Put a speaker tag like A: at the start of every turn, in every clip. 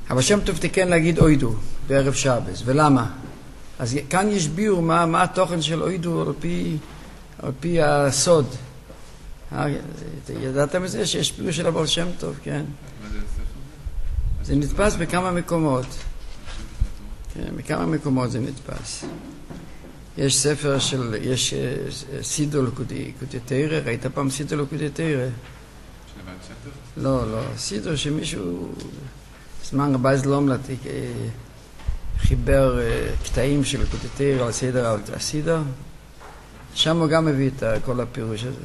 A: אבל שם טוב תיקן להגיד אוידו בערב שבס, ולמה? אז כאן יש ביור מה התוכן של אוידו על פי הסוד. ידעתם את זה שיש ביור של הבעל שם טוב, כן? זה נתפס בכמה מקומות. כן, בכמה מקומות זה נתפס. יש ספר יש סידור לקוטי תירה, ראית פעם סידור לקוטי תירה? לא, סידור שמישהו זמן רבה זלומלת חיבר קטעים של לקוטי תירה על סדר הסידור, שם הוא גם מביא את כל הפירוש הזה.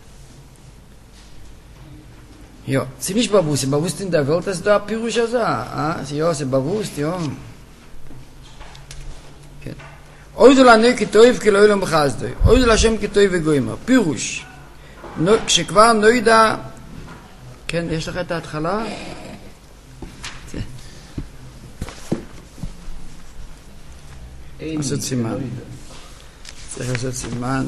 A: Jo, ziemlich bewusst in der Welt, dass da Pirusha sa. Ja, sie bewusst, ja. כן. אוידו לנו כתויב כלא אילום חסדוי. אוידו לשם כתויב וגוימה. פירוש. כשכבר נוידע... כן, יש לך את ההתחלה? לעשות סימן. צריך לעשות סימן.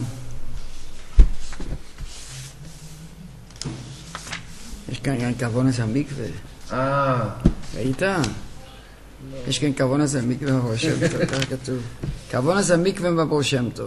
A: יש כאן כוונס המקווה. ראית? יש כאן כוונס המקווה בבעל שם טוב, כך כתוב. כוונס המקווה בבעל שם טוב.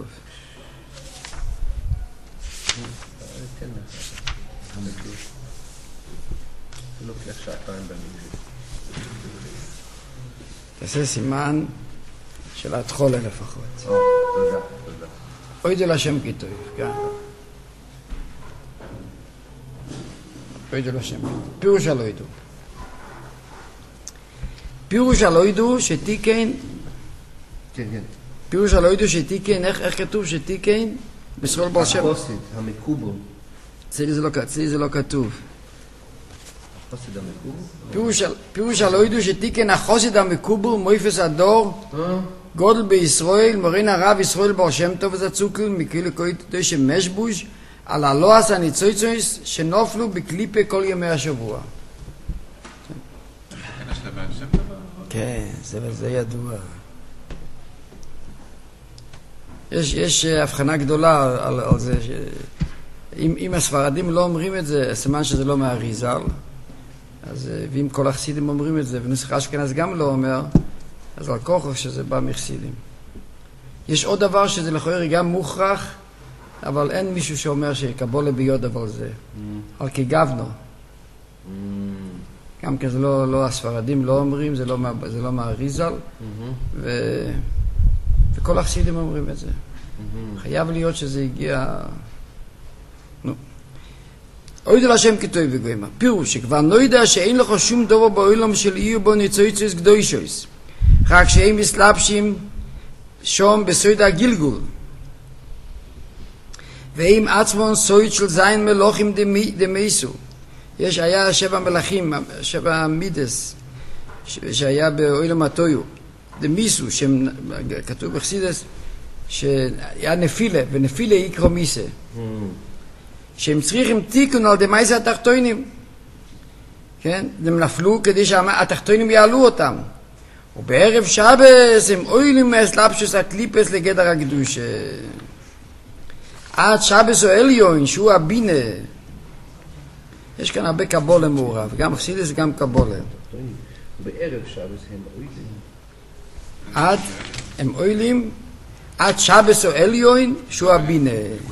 A: תעשה סימן של התחולה לפחות.
B: תודה.
A: אוידו לשם כתוב, כן. אוידו לשם כתוב. פירוש על אוידו. פירוש על אוידו שתיקן, פירוש על אוידו שתיקן, איך כתוב שתיקן? בשביל בעל שם.
B: החוסית, המקובל.
A: אצלי זה לא כתוב.
B: החוסית המקובל?
A: פירוש על אוידו שתיקן החוסית המקובל מויפס הדור גודל בישראל, מורין הרב ישראל בעל שם טוב וזצוקל מכאילו קויטו שמשבוש על הלועס הניצויצויס שנופלו בקליפה כל ימי השבוע. כן, זה ידוע. יש הבחנה גדולה על זה, אם הספרדים לא אומרים את זה, סימן שזה לא מהאריזל, אז ואם כל החסידים אומרים את זה, ונוסח אשכנז גם לא אומר, אז על כוחו שזה בא מחסידים. יש עוד דבר שזה לכאורה גם מוכרח, אבל אין מישהו שאומר שקבולה ביוד אבל זה. על כגבנו. גם כי זה לא הספרדים לא אומרים, זה לא מהאריזל, וכל החסידים אומרים את זה. חייב להיות שזה הגיע... אוידו לשם כתוב וגוימה. פירוש שכבר נוידע שאין לך שום דבר בעולם של איר בו ניצויצויס קדושויס. רק שהם מסלבשים שום בסויד הגלגול. והם עצמם סויד של זין מלוכים דמייסו. היה 7 מלכים, 7 מידס, שהיה בעולם התויו. דמייסו, שכתוב בחסידס, שהיה נפילה, ונפילה יקרו מיסה. שהם צריכים תיקון על דמייסה התחתונים. כן? הם נפלו כדי שהתחתונים יעלו אותם. ובערב שבס הם אוילים מהסלבשוס הקליפס לגדר הקדוש. עד שבס או אליון, שהוא הבינה. יש כאן הרבה קבולה מעורב, גם חסידס גם קבולה.
B: בערב שבס הם אוילים.
A: הם אוילים עד שבס או אליון, שהוא הבינה.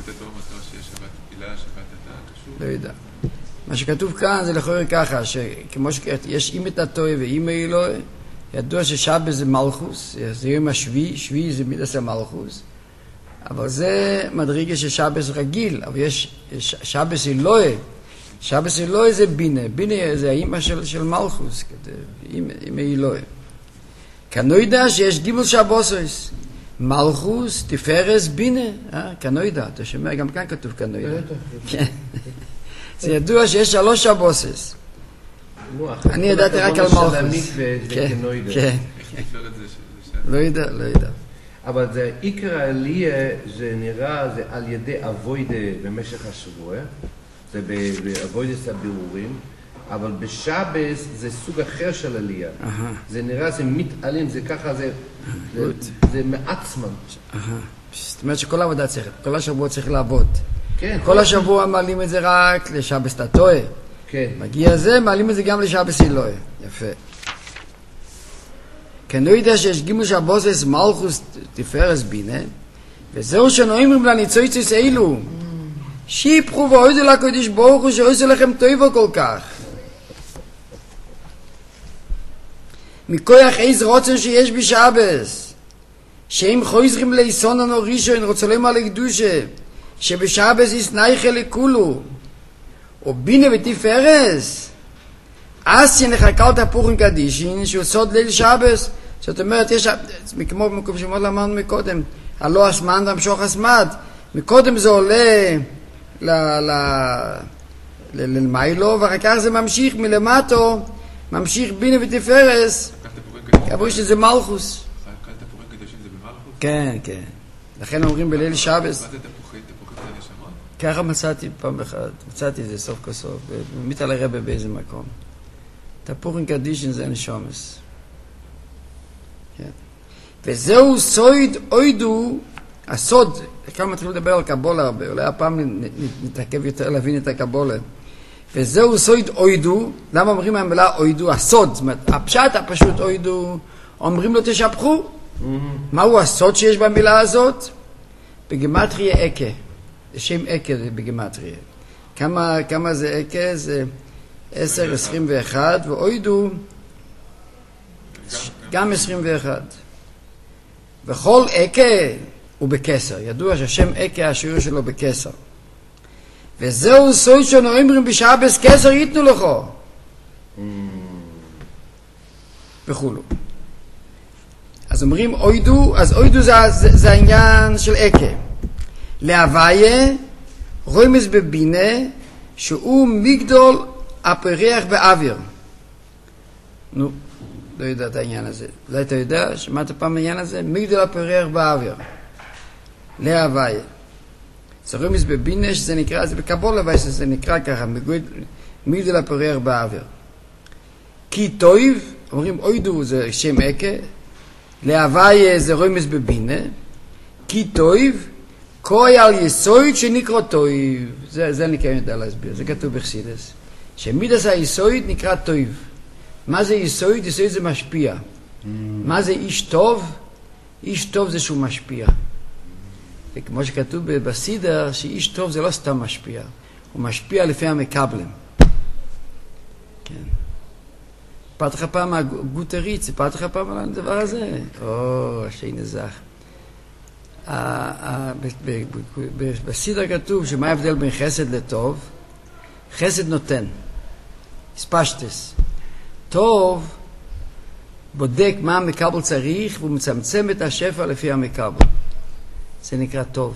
A: לא יודע. מה שכתוב כאן זה לכאורה ככה, שכמו שיש אימת התויה ואימא אלוהי, ידוע ששבס זה מלכוס, זה יום השביעי, שביעי זה מידס המלכוס, אבל זה מדרגה של שבס רגיל, אבל יש שבס אלוהי, שבס אלוהי זה בינה, בינה זה האימא של מלכוס, אימא אלוהי. כנוידע שיש גימל שבוסויס, מלכוס, תפארס, בינה, כנוידע, אתה שומע, גם כאן כתוב כנוידע. זה ידוע שיש 3 שבוסס. אני ידעתי רק על מלכוס. כן. לא יודע.
B: אבל זה עיקר העלייה, זה נראה, זה על ידי אבוידה במשך השבוע, זה באבוידס הבירורים, אבל בשבס זה סוג אחר של עלייה. זה נראה, זה מתעלים, זה ככה, זה מעצמן.
A: זאת אומרת שכל העבודה צריך, כל השבוע צריך לעבוד. כל השבוע מעלים את זה רק לשבס תתוה. מגיע זה, מעלים את זה גם לשבס אלוהי. יפה. כן יודע שיש גימול שבוסס מלכוס תפארס בינה, וזהו שנאמרים לניצוצות אלו, שיפחו ואויזו לקדוש ברוך הוא שאויזו לכם טויבו כל כך. מכוח איז רוצן שיש בשבס, שהם חוזרים ליסון הנורישון, רוצלם על הקדושה, שבשבס יש נייכה לכולו, או בינה ותפארס, אז שנחקה אותה פורים קדישין, שהוא סוד ליל שבס, זאת אומרת, יש, כמו שמות למדנו מקודם, הלא הסמן והמשוך הסמד, מקודם זה עולה למיילו, ואחר כך זה ממשיך מלמטו, ממשיך בינה ותפארס, כבוי שזה מלכוס.
C: קלת תפוחי קדושים זה במלכוס?
A: כן, כן. לכן אומרים בליל שבס.
C: מה זה תפוחי הנשמות?
A: ככה מצאתי פעם אחת, מצאתי את זה סוף כל סוף, מתעל הרבה באיזה מקום. תפוחים קדישין זה נשומס. כן. וזהו סויד אוידו, הסוד, כאן מתחיל לדבר על קבולה הרבה, אולי הפעם נתעכב יותר להבין את הקבולה. וזהו סויד אוידו, למה אומרים המילה אוידו? הסוד, זאת אומרת, הפשט הפשוט אוידו, אומרים לו תשפחו. מהו הסוד שיש במילה הזאת? בגמטריה אקה, זה שם אקה בגמטריה. כמה זה אקה? זה 10, 21, ואוידו גם 21. וכל אקה הוא בקסר, ידוע שהשם אקה השיעור שלו בקסר. וזהו סוד שנאמרים בשבס קסר ייתנו לך וכולו. אז אומרים אוידו, אז אוידו זה העניין של אקה. להוויה רומז בבינה שהוא מגדול הפרח באוויר. נו, לא יודע את העניין הזה. אולי אתה יודע, שמעת פעם העניין הזה? מגדול הפרח באוויר. להוויה. זה רומז בבינה שזה נקרא, זה בקבולה זה נקרא ככה, מגדול הפרח באוויר. כי טויב, אומרים אוידו זה שם אקה, להוויה זה רומז בבינה, כי טויב, כוי על יסויד שנקרא טויב. זה אני כן יודע להסביר, זה כתוב בחסידס. שמידס היסויד נקרא טויב. מה זה יסויד? יסויד זה משפיע. מה זה איש טוב? איש טוב זה שהוא משפיע. וכמו שכתוב בסידר, שאיש טוב זה לא סתם משפיע. הוא משפיע לפי המקבלים. כן. סיפרתי לך פעם מהגוטרית, סיפרתי לך פעם על הדבר הזה? שיין זך. בסידר כתוב שמה ההבדל בין חסד לטוב? חסד נותן. הספשטס. טוב בודק מה המקבל צריך והוא מצמצם את השפע לפי המקבל. זה נקרא טוב.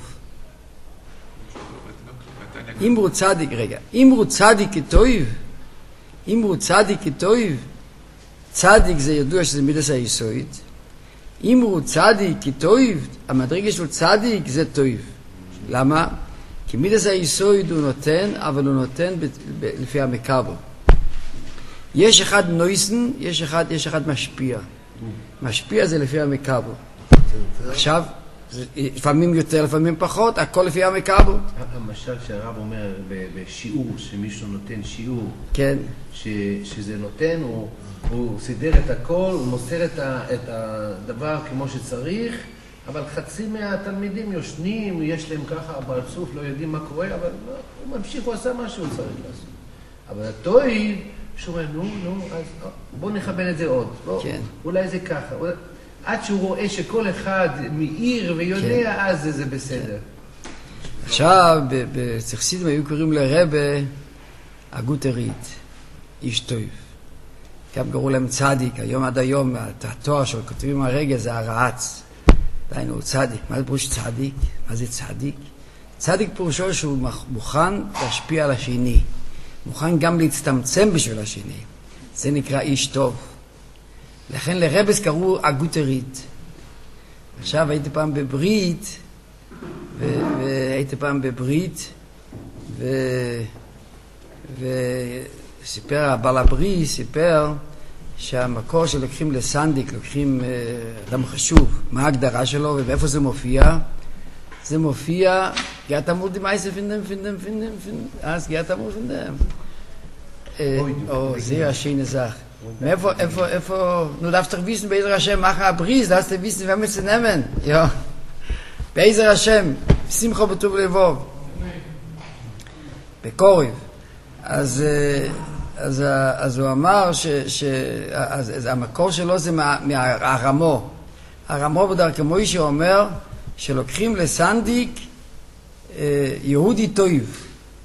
A: אם הוא צדיק, רגע, אם הוא צדיק כטוב, צדיק זה ידוע שזה מידס היסודית. אם הוא צדיק כטוב, המדרגה של צדיק זה טוב. למה? כי מידס היסודית הוא נותן, אבל הוא נותן לפי המקבל. יש אחד נויסן, יש אחד משפיע. משפיע זה לפי המקבל. עכשיו, לפעמים יותר, לפעמים פחות, הכל לפי המקבל.
B: המשל שהרב אומר בשיעור, שמישהו נותן שיעור,
A: כן.
B: שזה נותן, הוא סידר את הכל, הוא מוסר את הדבר כמו שצריך, אבל חצי מהתלמידים יושנים, יש להם ככה ברצוף, לא יודעים מה קורה, אבל הוא ממשיך, הוא עשה מה שהוא צריך לעשות. אבל הטועי, שהוא אומר, נו, אז בוא נכוון את זה עוד.
A: כן.
B: אולי זה ככה. עד שהוא רואה שכל אחד מעיר ויודע, כן. אז זה בסדר. כן.
A: עכשיו, בחסידים היו קוראים לרבה הגוטרית, איש טוב. גם קראו להם צדיק, היום עד היום, התואר של כותבים הרגע זה הרעץ. דיינו, צדיק. מה זה פירוש צדיק? מה זה צדיק? צדיק פירושו שהוא מוכן להשפיע על השני. מוכן גם להצטמצם בשביל השני. זה נקרא איש טוב. לכן לרבס קראו הגוטרית. עכשיו הייתי פעם בברית, וסיפר הבעל הבריא, סיפר שהמקור שלוקחים לסנדיק, לוקחים אדם חשוב, מה ההגדרה שלו ובאיפה זה מופיע? זה מופיע, גאת אמור דמייסה פינדם, אז גאת אמור פינדם. זה השין הזך. מאיפה, נו, darfst du wissen, בעזר השם, machen a Bries, darfst du wissen, wer zu nehmen, ja. בעזר השם, שמחו בטוב לבוב. בקוריב. אז הוא אמר אז המקור שלו זה מהרמו. הרמו בדרכי מוישה אומר שלוקחים לסנדיק יהודי טויב.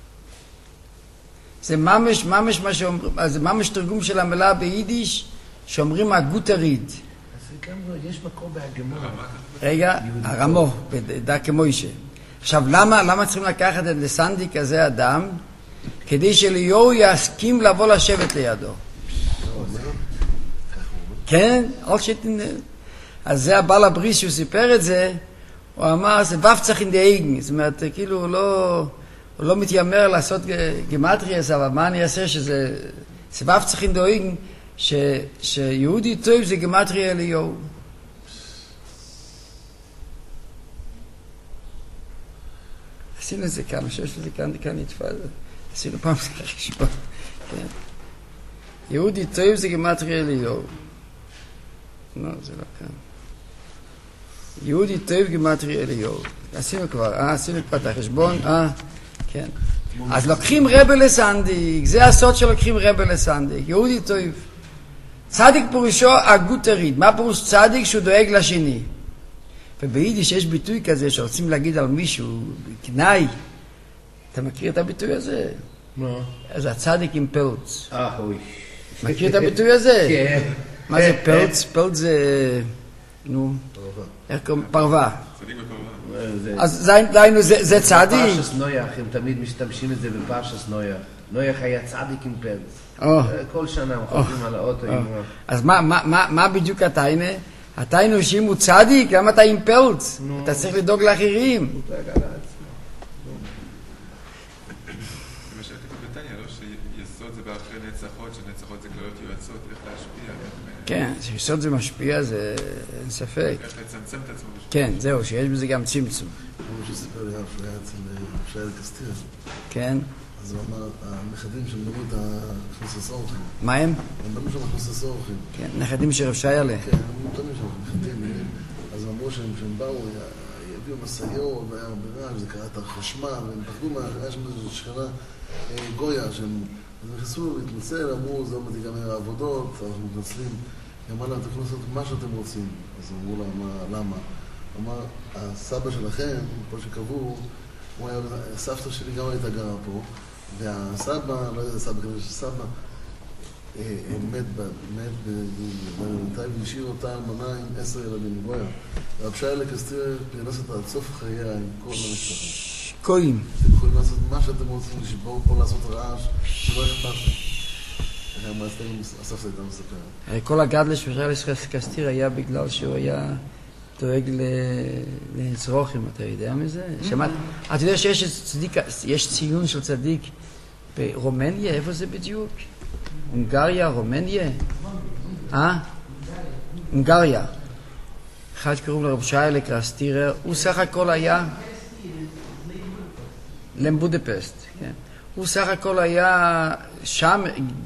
A: זה ממש מה שאומרים, זה ממש תרגום של המילה ביידיש שאומרים הגוטריד.
B: אז גם יש מקור בהגמור.
A: רגע, הרמו בדרכי מוישה. עכשיו למה צריכים לקחת את לסנדיק הזה אדם? כדי שליהו יסכים לבוא לשבת לידו. כן, אז זה הבעל הבריס שהוא סיפר את זה, הוא אמר, זה ופצח אין די אייגן, זאת אומרת, כאילו הוא לא מתיימר לעשות גימטריאס, אבל מה אני אעשה שזה ופצח אין די אייגן, שיהודי טוב זה גימטריה אליהו. עשינו את זה כאן, אני חושב שזה כאן נתפע את זה. עשינו פעם זה חשבון. יהודי טוב זה גימטריה אליהו. לא, זה לא כאן. יהודי טוב גימטריה אליהו. עשינו כבר את החשבון. כן. אז לוקחים רבל לסנדיק. זה הסוד שלוקחים רבל לסנדיק. יהודי טוב. צדיק פירושו הגוטריד. מה פירוש צדיק? שהוא דואג לשני. וביידיש יש ביטוי כזה שרוצים להגיד על מישהו, קנאי. אתה מכיר את הביטוי הזה?
B: לא.
A: אז הצדיק עם פלץ.
B: אוי.
A: מכיר את הביטוי הזה?
B: כן.
A: מה זה פלץ? פלץ זה, נו, איך קוראים? פרווה.
C: צדיק בפרווה.
A: אז דיינו, זה צדיק?
B: בפרשס נויח, הם תמיד משתמשים את זה בפרשס נויח. נויח היה צדיק עם פלץ. כל שנה הם חושבים על האוטו.
A: אז מה בדיוק התיינה? התיינו שאם הוא צדיק, למה אתה עם פלץ? אתה צריך לדאוג לאחרים.
C: יסוד זה באחרי נצחות, שנצחות זה כללות יועצות, איך להשפיע,
A: כן, שיסוד זה משפיע, זה אין ספק.
C: איך לצמצם את עצמו.
A: כן, זהו, שיש בזה גם צמצום.
D: כמו שסיפר לי אף, היה אצל שייל קסטיר.
A: כן.
D: אז הוא אמר, הנכדים שהם בנו את הכנסס אורחים.
A: מה הם?
D: הם בנו שם הכנסס אורחים.
A: כן, נכדים של רב שיילה.
D: כן, הם בנו שם נכדים. אז אמרו שהם באו, הביאו מסעיות, והיה הרבה רעש, זה קרה את החשמל, והם פחדו היה שם איזו שכנה גויה, שהם נכנסו להתנצל, אמרו, זה עוד ייגמר העבודות, אנחנו מתנצלים. היא אמרה לה, אתם יכולים לעשות מה שאתם רוצים. אז אמרו לה, למה? אמר, הסבא שלכם, פה שקבעו, סבתא שלי גם הייתה גרה פה, והסבא, לא יודע, סבא, כנראה שסבא, מת בינתיים והשאיר אותה אלמנה עם 10 ילדים גויה. רב שיילה קסטיר פרנס אותה עד סוף חייה עם כל המשפחה.
A: קויים.
D: אתם יכולים לעשות מה שאתם רוצים, לשבור פה, לעשות רעש, שלא אכפת. הסבתא הייתה מספרת.
A: כל הגדלה של שיילה קסטיר היה בגלל שהוא היה דואג לצרוכים, אתה יודע מזה? שמעת? אתה יודע שיש ציון של צדיק ברומניה, איפה זה בדיוק? הונגריה, רומניה? הונגריה. אחד שקוראים לרב שיילה קסטיר, הוא סך הכל היה לבודפסט, כן. הוא סך הכל היה שם,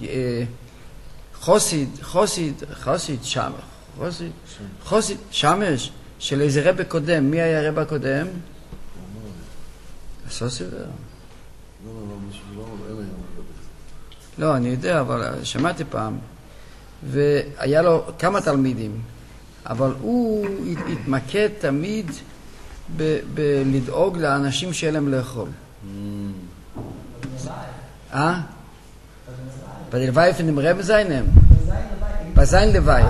A: חוסיד שמש של איזה רב קודם. מי היה רב הקודם? הסוסיבר. לא, אני יודע, אבל שמעתי פעם. והיה לו כמה תלמידים, אבל הוא התמקד תמיד בלדאוג לאנשים שיהיה להם לאכול. bei der Weihe von dem Rebbe seinem? Bei seinem Leweihe.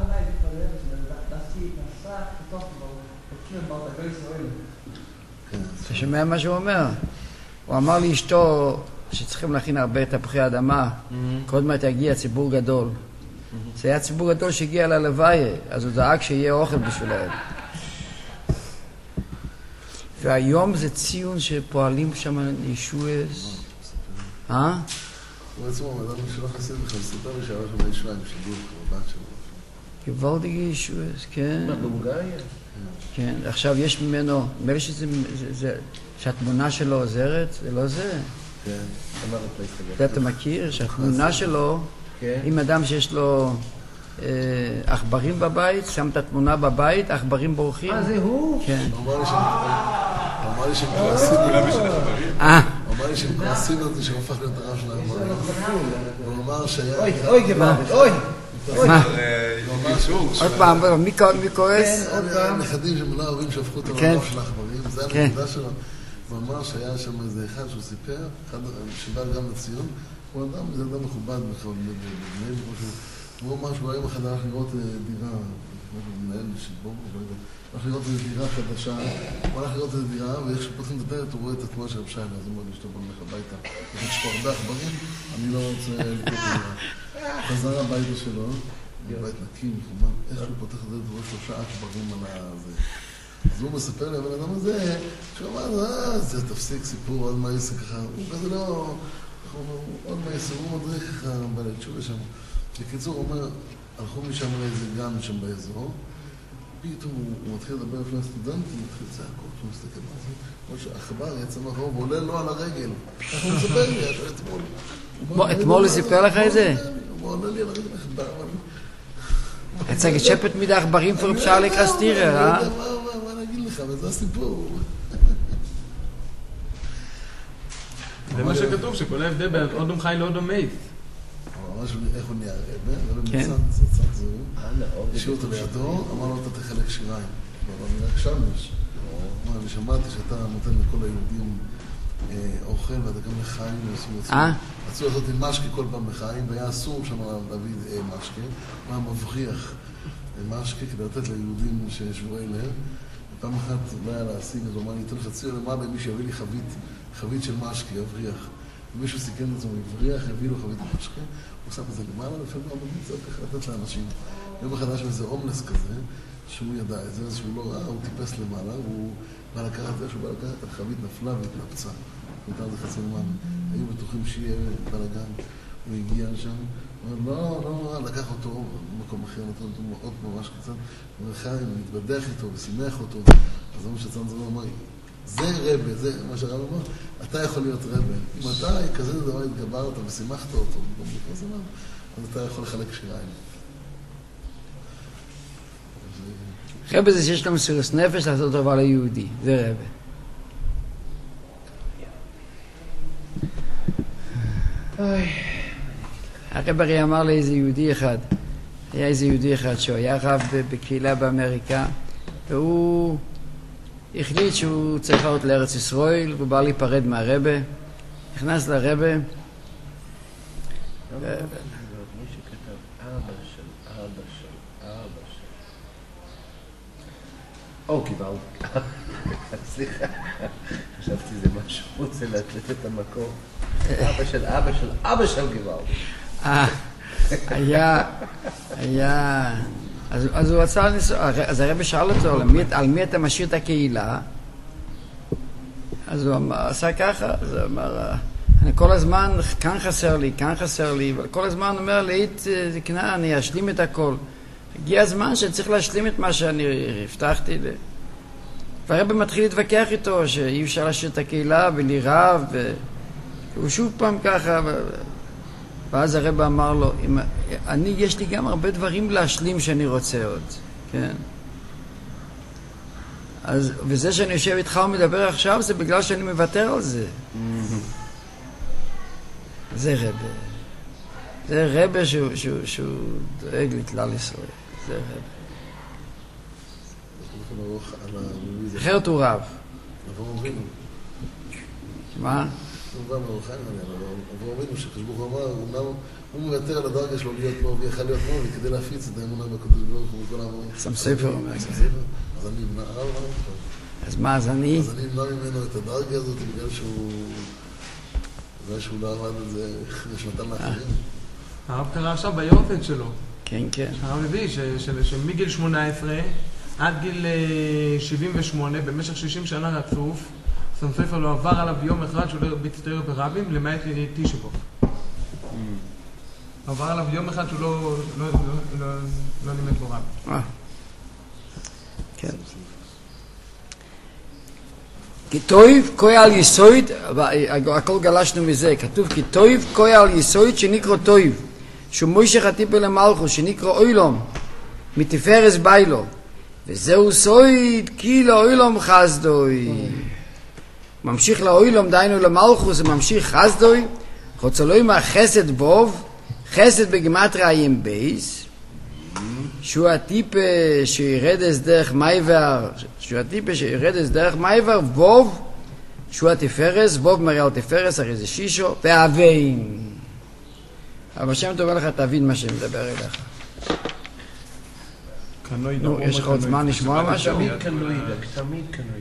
A: אתה שומע מה שהוא אומר? הוא אמר לאשתו שצריכים להכין הרבה תפוחי אדמה, קודם מעט יגיע ציבור גדול. זה היה ציבור גדול שהגיע ללוויה, אז הוא דאג שיהיה אוכל בשבילהם. והיום זה ציון שפועלים שם ישועס.
D: הוא בעצם אומר, אדם שלא חסיד בכלל, סיפר לי שהרש שם ישוע עם שידור, בת שלו.
A: גוואלדיגי ישועס, כן.
B: מה, בהונגריה?
A: כן, עכשיו יש ממנו, נראה שהתמונה שלו עוזרת, זה לא זה.
D: כן.
A: זה אתה מכיר, שהתמונה שלו אם אדם שיש לו עכברים בבית, שם את התמונה בבית, עכברים בורחים.
B: זה הוא?
A: כן.
D: הוא אמר לי שהם כועסים. הוא אמר לי שהם כועסים על זה שהופך להיות הרב של העכברים. הוא אמר שהיה...
B: אוי גברת, אוי!
A: מה? עוד פעם, מי כועס?
D: נכדים שמונה אוהבים שהפכו אותו לרב של העכברים, זה הנקודה שלו. הוא אמר שהיה שם איזה אחד שהוא סיפר, אחד שבא גם לציון, הוא אדם, זה אדם מכובד בכלל, הוא אמר שהוא היום אחד הלך לראות דירה, מנהל של בורגו, הלך לראות איזו דירה חדשה, הוא הלך לראות איזו דירה, ואיך שפותחים את הדלת הוא רואה את התמונה של רב שיילה, אז הוא אומר לי שאתה בוא נלך הביתה, יש פה הרבה עכברים, אני לא רוצה לקרוא את הדירה. חזר הביתה שלו, בית נקי, מכובד, איך שהוא פותח את הדלת הוא רואה 3 עכברים על הזה. אז הוא מספר לי, הבן אדם הזה, שהוא אמר, זה תפסיק סיפור, עוד מה יעשה ככה, הוא כזה לא, עוד מה יעשה, הוא מדריך ככה, בלד, שוב שם. בקיצור, הוא אומר, הלכו משם לאיזה גן שם באזור, פתאום הוא מתחיל לדבר לפני הסטודנטים, הוא מתחיל צעקות, הוא מסתכל על זה, כמו שהעכבר יצא מאחור, ועולה לו על הרגל. ככה הוא מספר לי, אתמול.
A: אתמול הוא סיפר לך את זה?
D: הוא עולה לי על הרגל,
A: יצא גשפט מידי עכברים פור פשעה לקרסטירר,
D: מה נגיד לך, וזה הסיפור.
E: זה מה שכתוב, שכל ההבדל בין אודום חי לאודום מת.
D: ממש איך הוא נהיה רבה, רבה מצד זה, השאיר אותו לידו, אמר לו אתה תחלק שיריים. אבל רק שמש. אני שמעתי שאתה נותן לכל היהודים אוכל ואתה גם לחיים, רצו לעשות עם משקה כל פעם בחיים, והיה אסור שם להביא משקה, הוא היה מבריח משקה כדי לתת ליהודים ששבורי לב, ופעם אחת לא היה להשיג, אז הוא אמר לי, אתן לך ציור למעלה מי שיביא לי חבית של משקה, יבריח. ומישהו סיכן את זה, הוא הבריח, הביא לו חבית משקה, הוא שם את זה למעלה, לפעמים הוא צריך ככה לתת לאנשים. יום אחד היה שם איזה הומלס כזה, שהוא ידע את זה, אז שהוא לא ראה, הוא טיפס למעלה, והוא בא לקחת את זה, שהוא בא לקחת, החבית נפלה והתנפצה. נתן זה חצי למעלה. היו בטוחים שיהיה בלגן. הוא הגיע לשם, הוא אומר, לא, לקח אותו במקום אחר, נתן אותו עוד ממש קצת, הוא אומר, חיים, הוא מתבדח איתו ושימח אותו. אז הוא שצן זמן אמר, זה רבה, זה מה שהרב אמר, אתה יכול להיות רבה. אם אתה כזה דבר התגברת ושימחת אותו, אז אתה יכול לחלק שיריים.
A: רבה זה שיש לו מסירות נפש לעשות דבר ליהודי, זה רבה. הרב הרי אמר לאיזה יהודי אחד, היה איזה יהודי אחד שהוא היה רב בקהילה באמריקה, והוא החליט שהוא צריך לעלות לארץ ישראל, והוא בא להיפרד מהרבה, נכנס לרבה,
B: קיבל. סליחה, חשבתי זה משהו, רוצה לתת את המקום. אבא של אבא של אבא של קיבל.
A: היה, אז הוא רצה לנסוע, אז הרב שאל אותו, על מי אתה משאיר את הקהילה? אז הוא עשה ככה, אז הוא אמר, אני כל הזמן, כאן חסר לי, אבל כל הזמן אומר לי, זקנה, אני אשלים את הכל. הגיע הזמן שצריך להשלים את מה שאני הבטחתי לי. והרב מתחיל להתווכח איתו, שאי אפשר להשאיר את הקהילה בלי רב, והוא שוב פעם ככה, ואז הרב אמר לו, יש לי גם הרבה דברים להשלים שאני רוצה עוד, כן? וזה שאני יושב איתך ומדבר עכשיו, זה בגלל שאני מוותר על זה. זה רב. זה רב שהוא דואג לכלל ישראל. זה רב. אחרת הוא רב. מה?
D: הוא אמרנו שחשבוך אמר, הוא מוותר על הדרגה שלו להיות מובי, יכול להיות מובי, כדי להפיץ את האמונה בקדוש ברוך הוא וכל העבור.
A: שם ספר אומר.
D: אז אני אמנע,
A: אז מה, אז אני
D: אמנע ממנו את הדרגה הזאת בגלל שהוא לא עמד על זה שנתן לאחרים.
E: הרב קרא עכשיו ביורצייט שלו.
A: כן.
E: הרב הביא שמגיל 18 עד גיל 78, במשך 60 שנה רצוף, ספר לא עבר עליו יום אחד שהוא לא ביץ תראה ברבים, למעט תשבו. עבר עליו יום אחד שהוא לא לימד בו רבים.
A: כן. כי טויב קויה על יסויד, הכל גלשנו מזה, כתוב כי טויב קויה על יסויד שנקרא טויב. שהוא מוישך הטיפה למלכוס, שנקרא אוילום, מתפארס ביילו, וזהו סויד, כי לאוילום חסדוי. ממשיך לאוילום, דיינו למלכוס, וממשיך חסדוי, חוצלוי מהחסד בוב, חסד בגמטריה עם בייס, שהוא הטיפה שירדס דרך מייבר, בוב, שהוא התפארס, בוב מראה על תפארס, הרי זה שישו, ואבין. אבל השם טוב לך, תבין מה שמדבר אליך. נו, יש לך עוד זמן לשמוע משהו?
B: תמיד קנואידה, תמיד קנואידה.